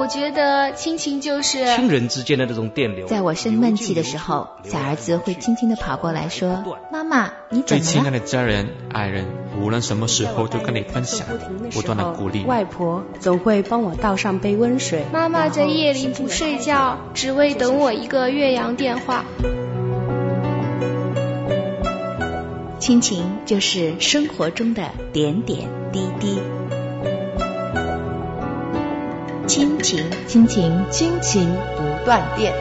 我觉得亲情就是亲人之间的这种电流。 在我生闷气的时候，小儿子会轻轻地跑过来说：妈妈，你怎么了？ 最亲爱的家人、爱人，无论什么时候都跟你分享，不断的鼓励。 外婆总会帮我倒上杯温水。 妈妈在夜里不睡觉，只为等我一个越洋电话。 亲情就是生活中的点点滴滴。亲情，亲情， 亲情不断电。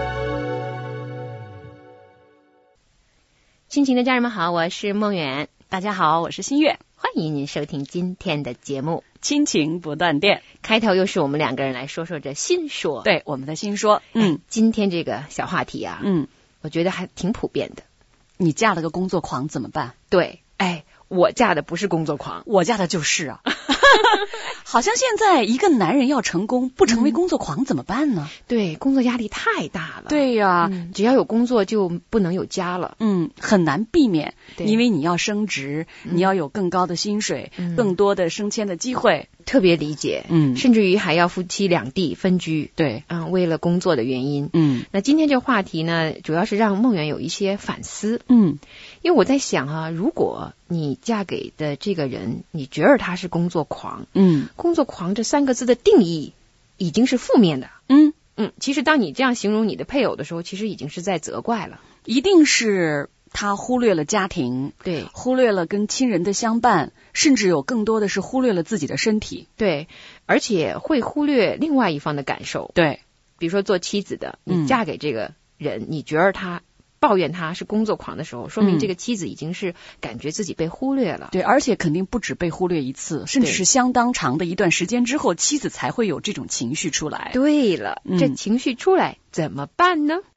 亲情的家人们好，我是梦远。 大家好，我是新月， 欢迎您收听今天的节目亲情不断电。 开头又是我们两个人来说说这新说。 对，我们的新说。 今天这个小话题啊，我觉得还挺普遍的。 你嫁了个工作狂怎么办？ 对，我嫁的不是工作狂， 我嫁的就是啊。好像现在一个男人要成功，不成为工作狂怎么办呢？ 对，工作压力太大了。 对呀， 只要有工作就不能有家了。 很难避免，因为你要升职，你要有更高的薪水，更多的升迁的机会。 特别理解，甚至于还要夫妻两地分居。 对， 为了工作的原因。那今天这个话题呢，主要是让梦圆有一些反思。因为我在想啊，如果你嫁给的这个人，你觉得他是工作狂，工作狂这三个字的定义已经是负面的。其实当你这样形容你的配偶的时候，其实已经是在责怪了。 一定是他忽略了家庭， 对， 忽略了跟亲人的相伴，甚至有更多的是忽略了自己的身体。 对，而且会忽略另外一方的感受。 对， 比如说做妻子的，你嫁给这个人，你觉得他抱怨他是工作狂的时候，说明这个妻子已经是感觉自己被忽略了。 对，而且肯定不止被忽略一次，甚至是相当长的一段时间之后，妻子才会有这种情绪出来。 对了，这情绪出来怎么办呢？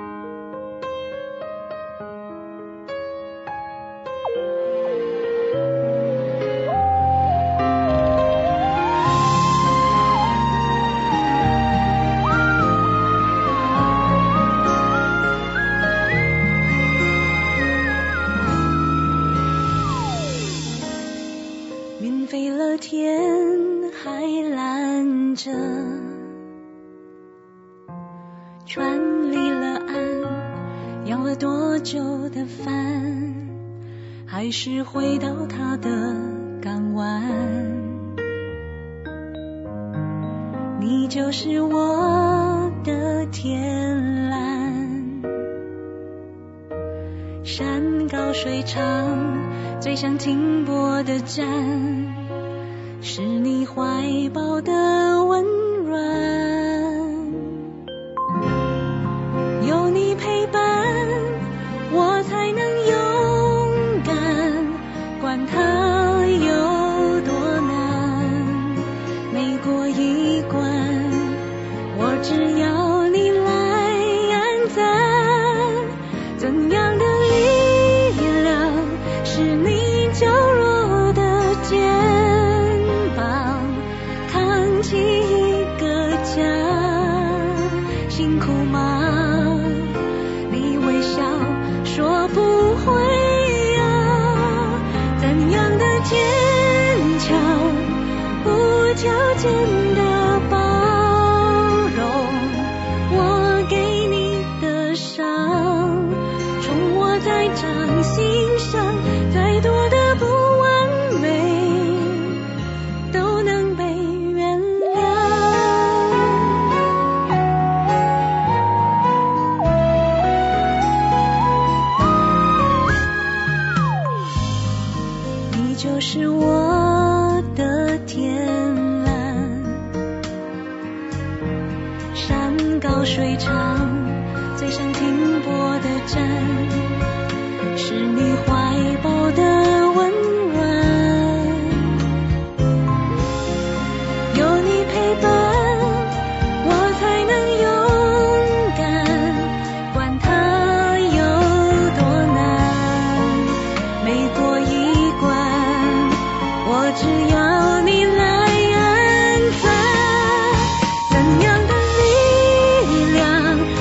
天还蓝着，船离了岸，养了多久的帆，还是回到它的港湾。你就是我的天蓝，山高水长，最想停泊的站，是你怀抱的温暖，有你陪伴，我才能勇敢，管它有多难。每过一关，我只要你来安赞。怎样的力量是你娇弱的肩？起一个家，辛苦吗？你微笑说不会啊。怎样的坚强，无条件的包容，我给你的伤，冲我在掌心上，再多的不完美都能被是我的天蓝，山高水长，最想停泊的站，是你怀抱的温暖，有你陪伴，我才能勇敢，管它有多难。每过一关，我只要你来安赞。怎样的力量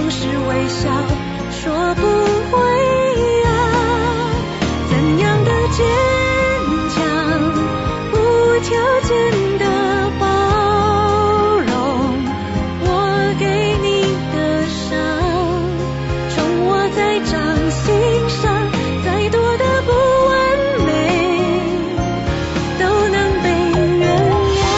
总是微笑说不会啊，怎样的坚强，无条件的包容，我给你的伤，重握在掌心上，再多的不完美都能被原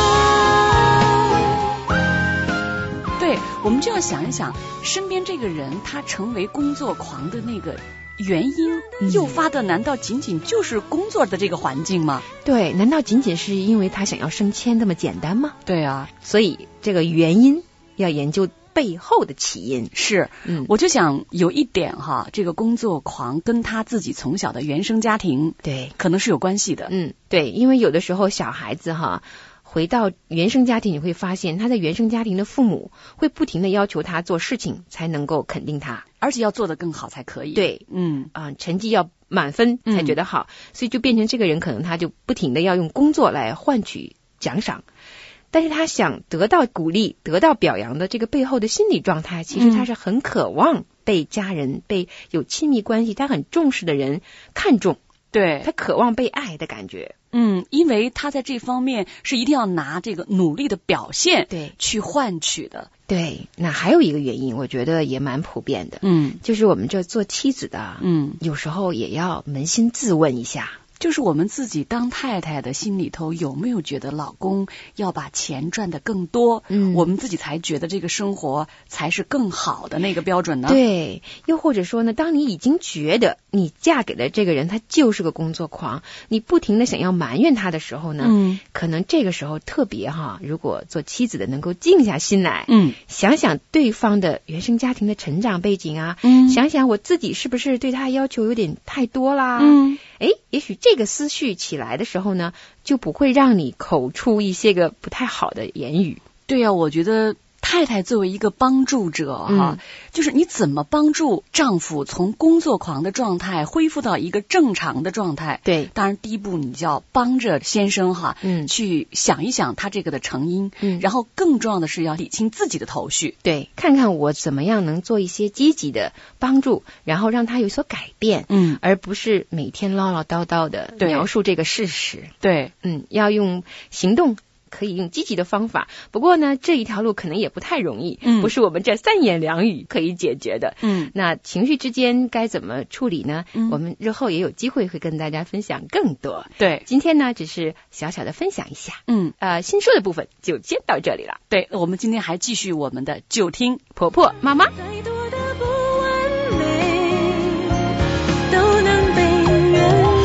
谅。 对，我们就要想一想，身边这个人他成为工作狂的那个原因，诱发的难道仅仅就是工作的这个环境吗？ 对，难道仅仅是因为他想要升迁这么简单吗？ 对啊， 所以这个原因要研究背后的起因。 是，我就想有一点哈，这个工作狂跟他自己从小的原生家庭， 对， 可能是有关系的。 对，因为有的时候小孩子哈，回到原生家庭，你会发现他在原生家庭的父母会不停的要求他做事情才能够肯定他， 而且要做得更好才可以。 对，成绩要满分才觉得好，所以就变成这个人可能他就不停的要用工作来换取奖赏。但是他想得到鼓励、得到表扬的这个背后的心理状态，其实他是很渴望被家人、被有亲密关系、他很重视的人看重。 对， 他渴望被爱的感觉。 因为他在这方面是一定要拿这个努力的表现对去换取的。 对，那还有一个原因，我觉得也蛮普遍的，就是我们这做妻子的，有时候也要扪心自问一下。 就是我们自己当太太的心里头有没有觉得老公要把钱赚得更多，我们自己才觉得这个生活才是更好的那个标准呢？对， 又或者说呢，当你已经觉得你嫁给了这个人他就是个工作狂，你不停的想要埋怨他的时候呢，可能这个时候特别如果做妻子的能够静下心来，想想对方的原生家庭的成长背景啊，想想我自己是不是对他要求有点太多啦，也许这个思绪起来的时候呢，就不会让你口出一些个不太好的言语。 对啊，我觉得太太作为一个帮助者就是你怎么帮助丈夫从工作狂的状态恢复到一个正常的状态？对，当然第一步你就要帮着先生去想一想他这个的成因，然后更重要的是要理清自己的头绪。 对，看看我怎么样能做一些积极的帮助，然后让他有所改变，而不是每天唠唠叨叨的描述这个事实。 对， 要用行动。可以用积极的方法，不过呢，这一条路可能也不太容易，不是我们这三言两语可以解决的。那情绪之间该怎么处理呢？我们日后也有机会会跟大家分享更多。 对， 今天呢只是小小的分享一下。新说的部分就先到这里了。 对，我们今天还继续我们的就听婆婆妈妈。 再多的不完美都能被原谅。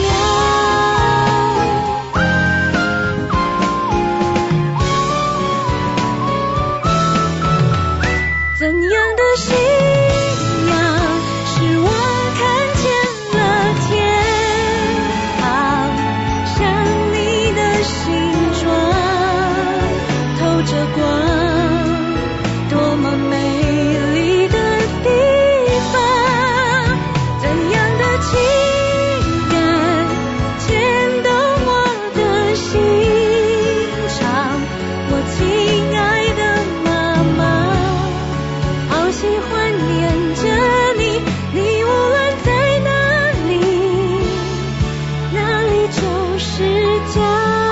怎样的信仰使我看见了天堂，像你的形状透着光，多么美丽的地方。怎样的情感牵动我的心肠，我亲爱的妈妈，好喜欢念着你，你无论在哪里，哪里就是家。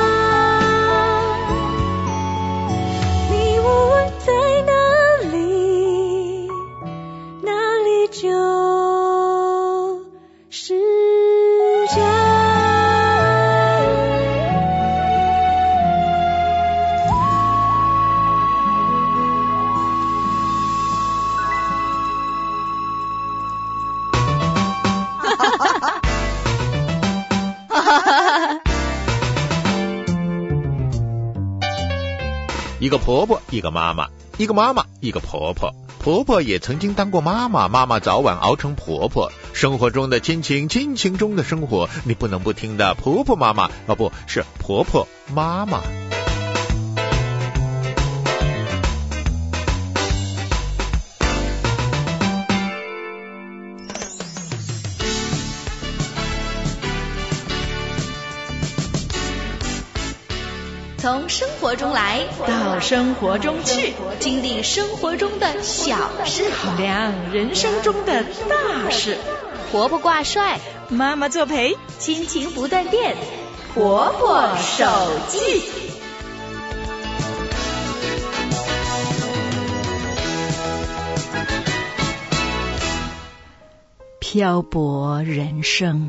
你无论在哪里，哪里就是家。 一个婆婆，一个妈妈，一个妈妈，一个婆婆。婆婆也曾经当过妈妈，妈妈早晚熬成婆婆。生活中的亲情，亲情中的生活，你不能不听的婆婆妈妈，不是婆婆妈妈。 从生活中来到生活中去， 经历生活中的小事， 考量人生中的大事。 婆婆挂帅， 妈妈作陪， 亲情不断电， 婆婆手记。漂泊人生，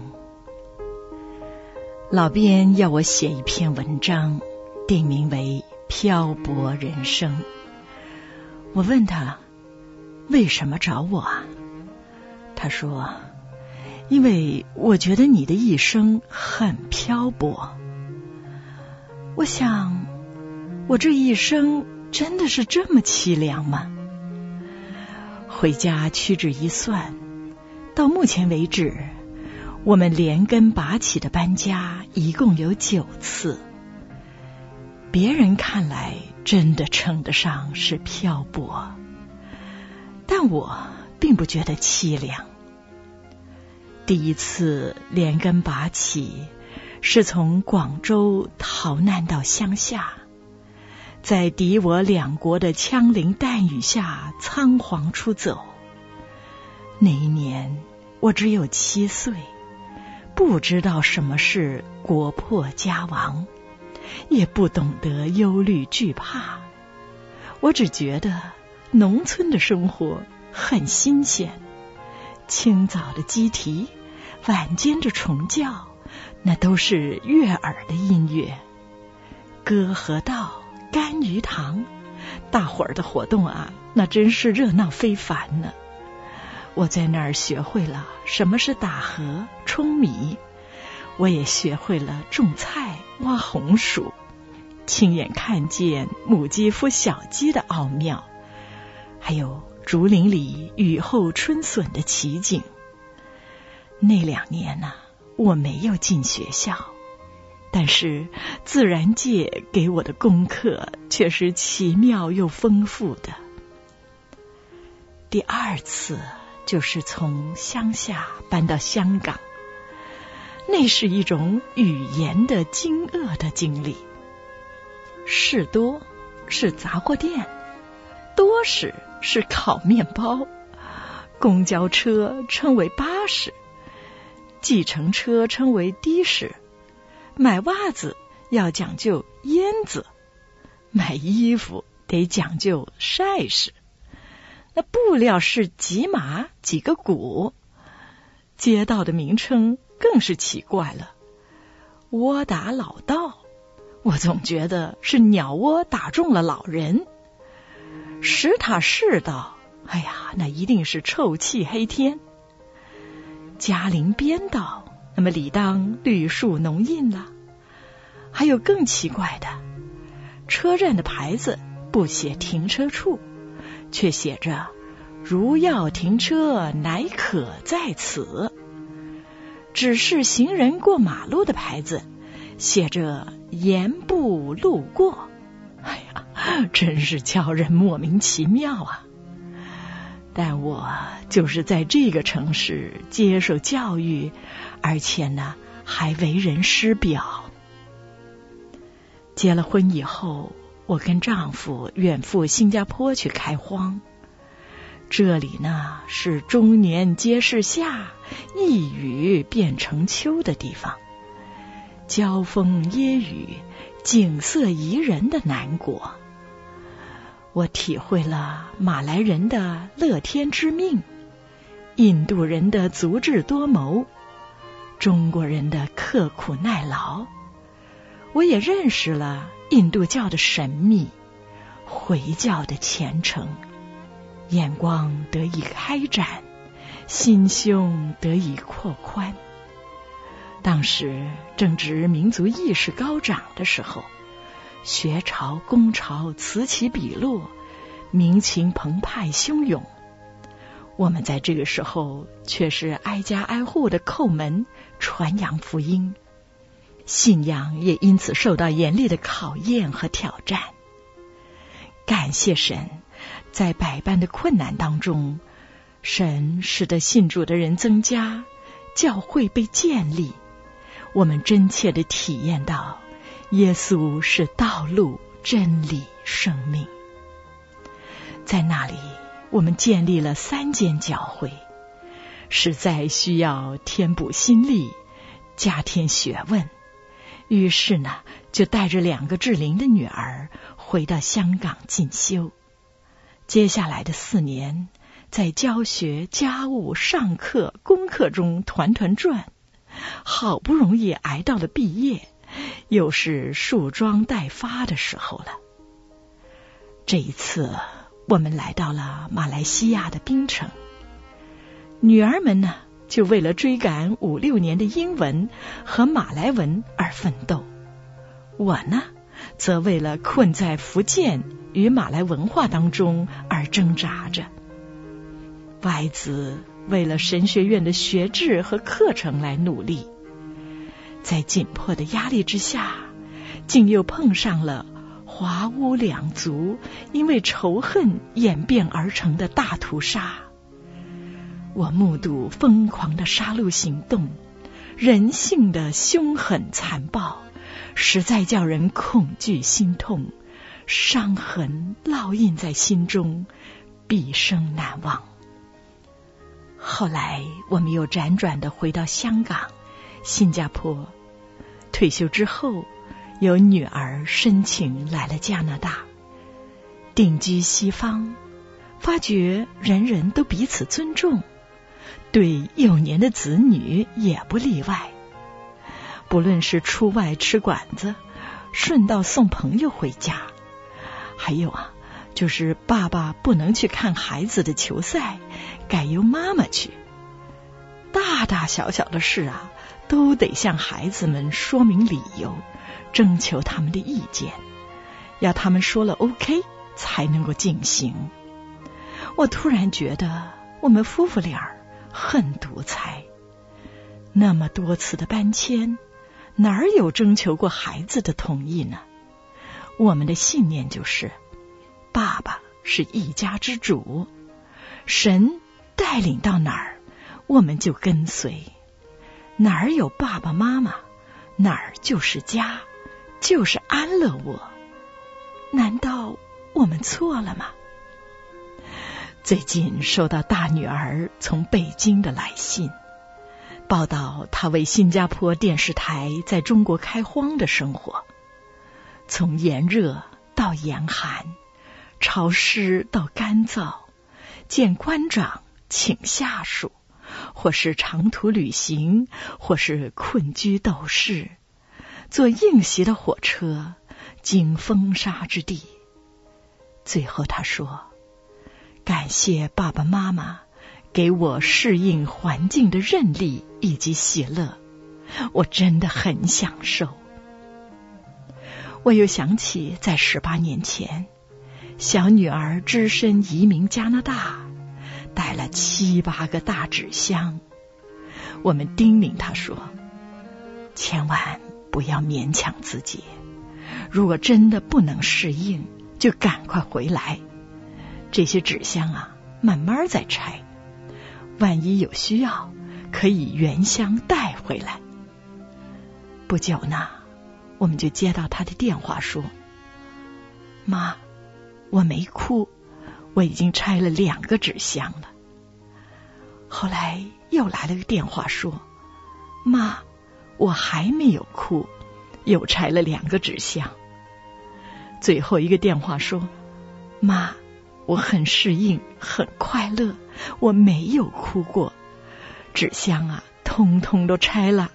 老编要我写一篇文章，定名为《漂泊人生》。我问他为什么找我啊？他说，因为我觉得你的一生很漂泊。我想，我这一生真的是这么凄凉吗？回家屈指一算，到目前为止，我们连根拔起的搬家一共有9次。别人看来真的称得上是漂泊，但我并不觉得凄凉。第一次连根拔起，是从广州逃难到乡下，在敌我两国的枪林弹雨下仓皇出走。那一年我只有7岁，不知道什么是国破家亡，也不懂得忧虑惧怕。我只觉得农村的生活很新鲜，清早的鸡啼，晚间的虫叫，那都是悦耳的音乐。歌和道，干鱼塘，大伙儿的活动啊，那真是热闹非凡呢。我在那儿学会了什么是打禾、舂米，我也学会了种菜、挖红薯，亲眼看见母鸡孵小鸡的奥妙，还有竹林里雨后春笋的奇景。那2年呢，我没有进学校，但是自然界给我的功课却是奇妙又丰富的。第2次就是从乡下搬到香港，那是一种语言的惊愕的经历。士多是杂货店，多士是烤面包，公交车称为巴士，计程车称为的士，买袜子要讲究烟子，买衣服得讲究晒士。那布料是几码几个股，街道的名称更是奇怪了。窝打老道，我总觉得是鸟窝打中了老人。石塔市道，哎呀，那一定是臭气黑天。嘉陵边道，那么理当绿树浓荫了。还有更奇怪的，车站的牌子不写停车处，却写着如要停车乃可在此。指示行人过马路的牌子写着言不路过。哎呀，真是叫人莫名其妙啊。但我就是在这个城市接受教育，而且呢还为人师表。结了婚以后，我跟丈夫远赴新加坡去开荒。这里呢是终年皆是夏，一雨变成秋的地方，交风耶雨，景色宜人的南国。我体会了马来人的乐天知命，印度人的足智多谋，中国人的刻苦耐劳。我也认识了印度教的神秘，回教的虔诚，眼光得以开展，心胸得以扩宽。当时正值民族意识高涨的时候，学潮、工潮此起彼落，民情澎湃汹涌。我们在这个时候却是挨家挨户的叩门传扬福音，信仰也因此受到严厉的考验和挑战。感谢神，在百般的困难当中，神使得信主的人增加，教会被建立。我们真切地体验到耶稣是道路、真理、生命。在那里，我们建立了3间教会，实在需要填补心力，加添学问。于是呢，就带着2个适龄的女儿回到香港进修。接下来的4年，在教学、家务、上课、功课中团团转，好不容易挨到了毕业，又是束装待发的时候了。这一次，我们来到了马来西亚的槟城。女儿们呢，就为了追赶5、6年的英文和马来文而奋斗。我呢，则为了困在福建与马来文化当中而挣扎着。外子为了神学院的学制和课程来努力，在紧迫的压力之下，竟又碰上了华乌两族因为仇恨演变而成的大屠杀。我目睹疯狂的杀戮行动，人性的凶狠残暴，实在叫人恐惧心痛，伤痕烙印在心中，毕生难忘。后来我们又辗转地回到香港、新加坡，退休之后，有女儿申请来了加拿大，定居西方，发觉人人都彼此尊重，对幼年的子女也不例外。不论是出外吃馆子，顺道送朋友回家，还有就是爸爸不能去看孩子的球赛，改由妈妈去。大大小小的事都得向孩子们说明理由，征求他们的意见，要他们说了 OK 才能够进行。我突然觉得我们夫妇俩很独裁，那么多次的搬迁，哪儿有征求过孩子的同意呢？我们的信念就是爸爸是一家之主，神带领到哪儿我们就跟随，哪儿有爸爸妈妈，哪儿就是家，就是安乐窝。难道我们错了吗？最近收到大女儿从北京的来信，报道她为新加坡电视台在中国开荒的生活，从炎热到严寒，潮湿到干燥，见官长请下属，或是长途旅行，或是困居斗室，坐硬席的火车，经风沙之地。最后他说，感谢爸爸妈妈给我适应环境的韧力以及喜乐，我真的很享受。我又想起在18年前，小女儿只身移民加拿大，带了7、8个大纸箱。我们叮咛她说，千万不要勉强自己，如果真的不能适应，就赶快回来。这些纸箱慢慢再拆，万一有需要，可以原箱带回来。不久呢，我们就接到他的电话说，妈，我没哭，我已经拆了2个纸箱了。后来又来了个电话说，妈，我还没有哭，又拆了2个纸箱。最后一个电话说，妈，我很适应，很快乐，我没有哭过，纸箱通通都拆了。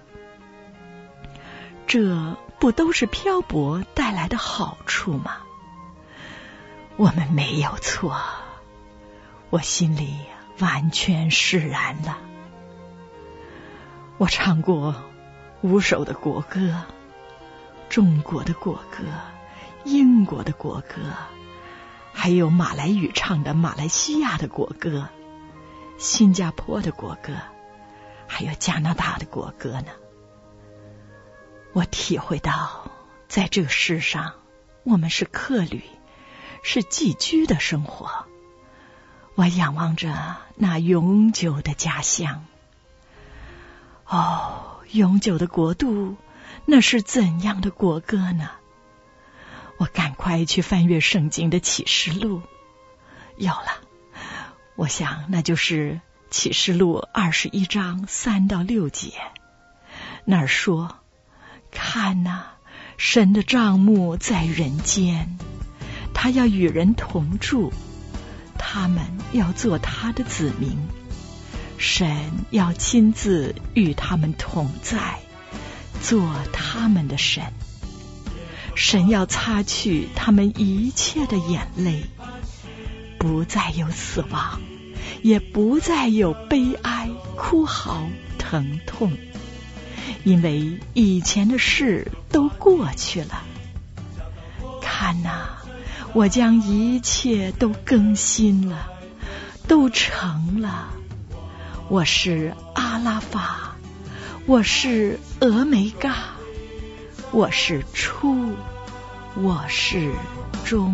这不都是漂泊带来的好处吗？我们没有错，我心里完全释然了。我唱过5首的国歌，中国的国歌，英国的国歌，还有马来语唱的马来西亚的国歌，新加坡的国歌，还有加拿大的国歌呢。我体会到，在这个世上，我们是客旅，是寄居的生活。我仰望着那永久的家乡。永久的国度， 那是怎样的国歌呢？我赶快去翻阅圣经的启示录，有了，我想那就是启示录21章3到6节，那儿说，看哪，神的帐幕在人间，他要与人同住，他们要做他的子民，神要亲自与他们同在，做他们的神。神要擦去他们一切的眼泪，不再有死亡，也不再有悲哀、哭嚎、疼痛，因为以前的事都过去了。看哪，我将一切都更新了，都成了。我是阿拉法，我是俄梅嘎，我是初，我是终。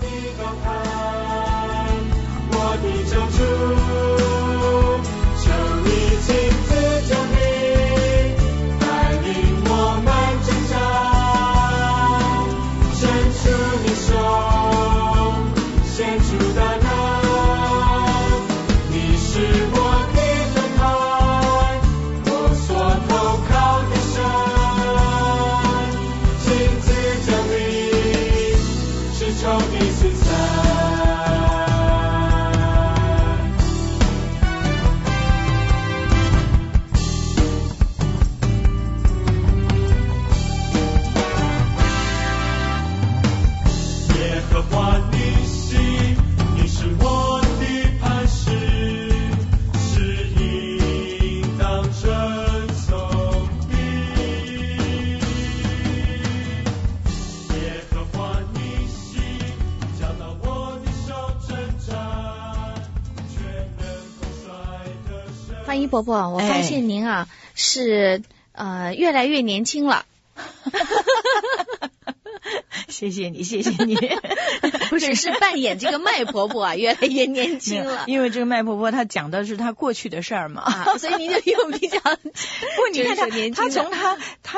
我的救主，求你亲自降临，带领我们成长，伸出你手，献出大能，你是我的盾牌，我所投靠的神，亲自降临，是仇敌四散。 欢迎婆婆，我发现您啊是越来越年轻了。 谢谢你，谢谢你。 不是扮演这个麦婆婆啊，越来越年轻了。 因为这个麦婆婆她讲的是她过去的事儿嘛， 所以您就用比较。不， 你看她从她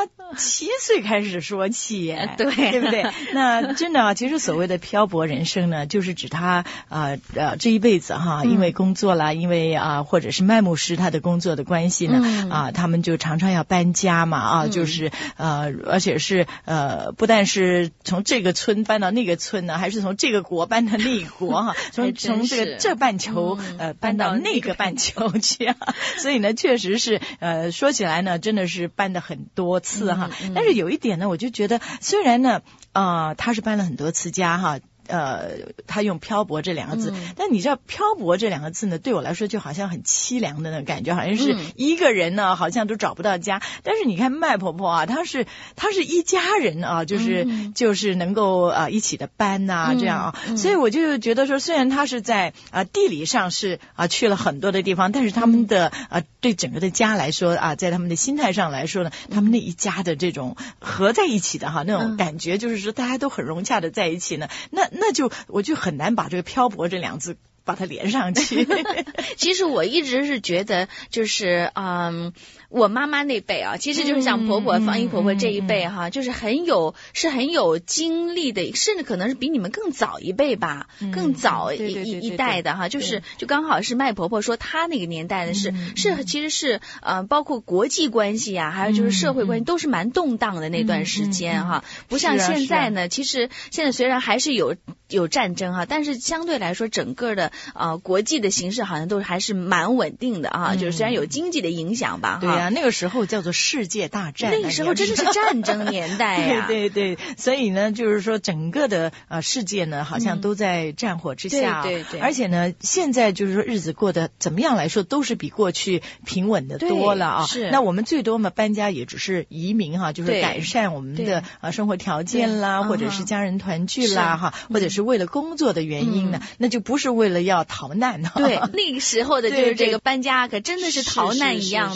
7岁开始说起，对不对？那真的啊，其实所谓的漂泊人生呢，就是指她这一辈子哈，因为工作啦，因为或者是麦牧师他的工作的关系呢，他们就常常要搬家嘛就是而且是不但是从这个村搬到那个村呢，还是从这个国搬到那个国哈，从这半球搬到那个半球去啊，所以呢，确实是说起来呢，真的是搬的很多次哈。但是有一点呢，我就觉得虽然呢他是搬了很多次家哈。他用漂泊这2个字，但你知道漂泊这2个字呢，对我来说就好像很凄凉的那种感觉，好像是一个人呢，好像都找不到家。但是你看麦婆婆啊，她是一家人啊，就是能够一起的搬呐这样啊，所以我就觉得说，虽然她是在地理上是去了很多的地方，但是他们的对整个的家来说在他们的心态上来说呢，他们那一家的这种合在一起的那种感觉，就是说大家都很融洽的在一起呢，那就我就很难把这个漂泊这2个字把它连上去。 其实我一直是觉得就是我妈妈那辈其实就是像婆婆方一婆婆这一辈就是很有经历的，甚至可能是比你们更早一辈吧，更早一代的就刚好是麦婆婆说她那个年代的是其实是包括国际关系还有就是社会关系都是蛮动荡的那段时间不像现在呢，其实现在虽然还是有战争但是相对来说整个的国际的形势好像都还是蛮稳定的就是虽然有经济的影响吧对啊，那个时候叫做世界大战， 那个时候真的是战争年代呀对，所以呢就是说整个的世界呢好像都在战火之下对， 而且呢现在就是说日子过得怎么样来说都是比过去平稳的多了是那我们最多嘛搬家也只是移民就是改善我们的生活条件啦，或者是家人团聚啦或者是为了工作的原因呢，那就不是为了要逃难对，那个时候的就是这个搬家可真的是逃难一样的是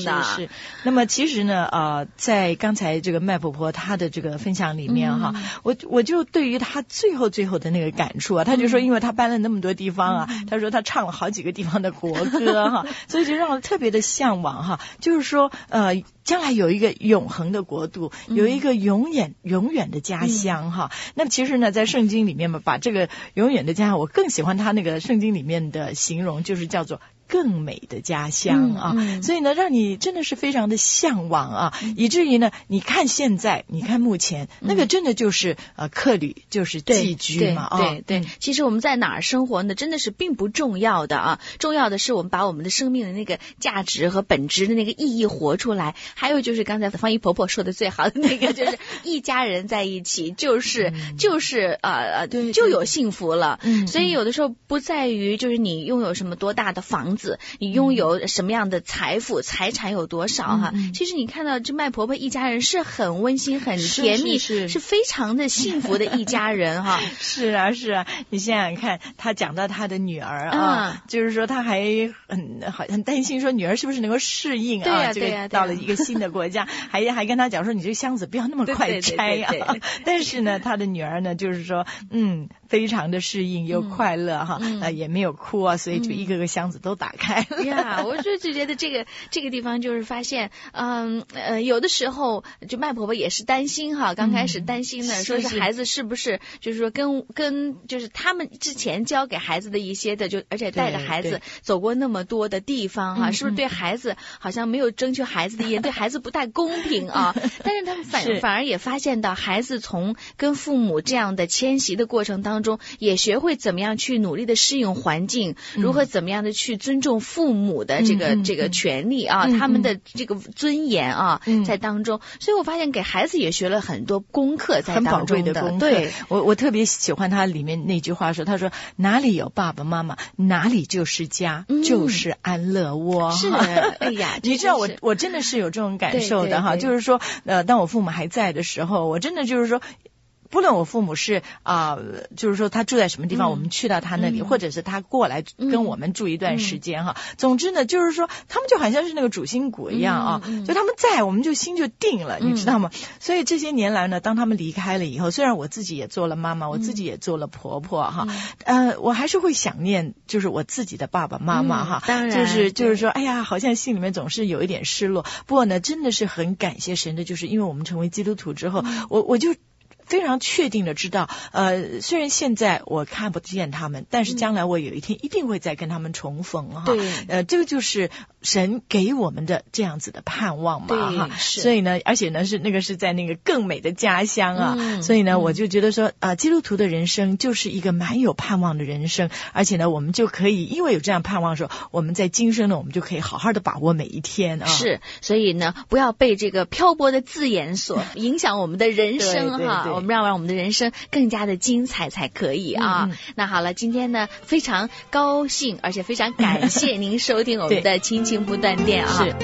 那么其实呢在刚才这个麦婆婆她的这个分享里面哈，我就对于她最后的那个感触啊，她就说因为她搬了那么多地方啊，她说她唱了好几个地方的国歌哈，所以就让我特别的向往哈，就是说将来有一个永恒的国度，有一个永远的家乡哈。那么其实呢，在圣经里面嘛，把这个永远的家乡，我更喜欢他那个圣经里面的形容，就是叫做更美的家乡啊，所以呢，让你真的是非常的向往啊，以至于呢，你看现在，你看目前，那个真的就是客旅，就是寄居嘛啊。 对，其实我们在哪儿生活呢，真的是并不重要的啊，重要的是我们把我们的生命的那个价值和本质的那个意义活出来。还有就是刚才方姨婆婆说的最好的那个，就是一家人在一起，就是就有幸福了。所以有的时候不在于就是你拥有什么多大的房子，你拥有什么样的财富，财产有多少哈？其实你看到这麦婆婆一家人是很温馨、很甜蜜，是非常的幸福的一家人哈。 是啊，你想想看，她讲到她的女儿啊，就是说她还很担心说女儿是不是能够适应啊，这个到了一个新的国家，还跟她讲说你这个箱子不要那么快拆啊。但是呢，她的女儿呢，就是说非常的适应又快乐哈，也没有哭啊，所以就一个个箱子都打开了呀。我就觉得这个地方就是发现，有的时候就麦婆婆也是担心哈，刚开始担心呢，说是孩子是不是就是说跟就是他们之前教给孩子的一些的，就而且带着孩子走过那么多的地方哈，是不是对孩子好像没有征求孩子的意见，对孩子不太公平啊？但是他们反而也发现到，孩子从跟父母这样的迁徙的过程当中，也学会怎么样去努力的适应环境，如何怎么样的去尊重父母的这个权利啊，他们的这个尊严啊，在当中。所以我发现给孩子也学了很多功课在当中的。 对，我特别喜欢他里面那句话说，他说哪里有爸爸妈妈，哪里就是家，就是安乐窝。 是的，哎呀， 你知道我真的是有这种感受的哈，就是说当我父母还在的时候，我真的就是说。不论我父母是就是说他住在什么地方，我们去到他那里，或者是他过来跟我们住一段时间哈。总之呢，就是说他们就好像是那个主心骨一样啊，就他们在，我们就心就定了，你知道吗？所以这些年来呢，当他们离开了以后，虽然我自己也做了妈妈，我自己也做了婆婆哈，我还是会想念就是我自己的爸爸妈妈哈。 当然， 就是说，哎呀，好像心里面总是有一点失落。不过呢，真的是很感谢神的，就是因为我们成为基督徒之后，我就非常确定的知道，虽然现在我看不见他们，但是将来我有一天一定会再跟他们重逢哈。 对， 这个就是神给我们的这样子的盼望嘛哈。所以呢，而且呢是在那个更美的家乡啊，所以呢，我就觉得说基督徒的人生就是一个蛮有盼望的人生，而且呢，我们就可以因为有这样盼望的时候，我们在今生呢，我们就可以好好的把握每一天啊。 是，所以呢，不要被这个漂泊的字眼所影响我们的人生哈。 对， 我们要让我们的人生更加的精彩才可以啊。那好了，今天呢非常高兴，而且非常感谢您收听我们的亲情不断电啊。 是。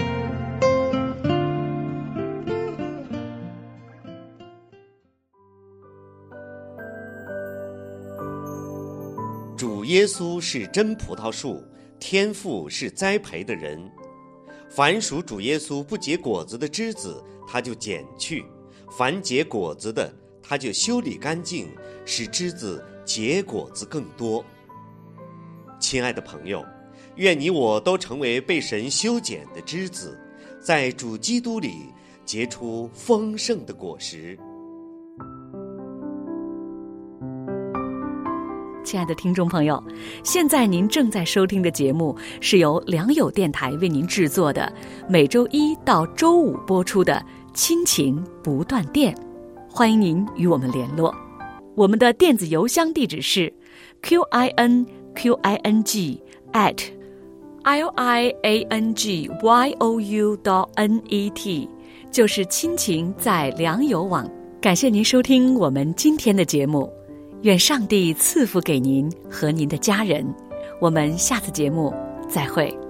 主耶稣是真葡萄树，天父是栽培的人。凡属主耶稣不结果子的枝子，他就剪去；凡结果子的，他就修理干净，使枝子结果子更多。亲爱的朋友，愿你我都成为被神修剪的枝子，在主基督里结出丰盛的果实。 亲爱的听众朋友，现在您正在收听的节目是由良友电台为您制作的，每周一到周五播出的亲情不断电。欢迎您与我们联络，我们的电子邮箱地址是 qining@liangyou.net， 就是亲情在良友网。感谢您收听我们今天的节目，愿上帝赐福给您和您的家人。我们下次节目再会。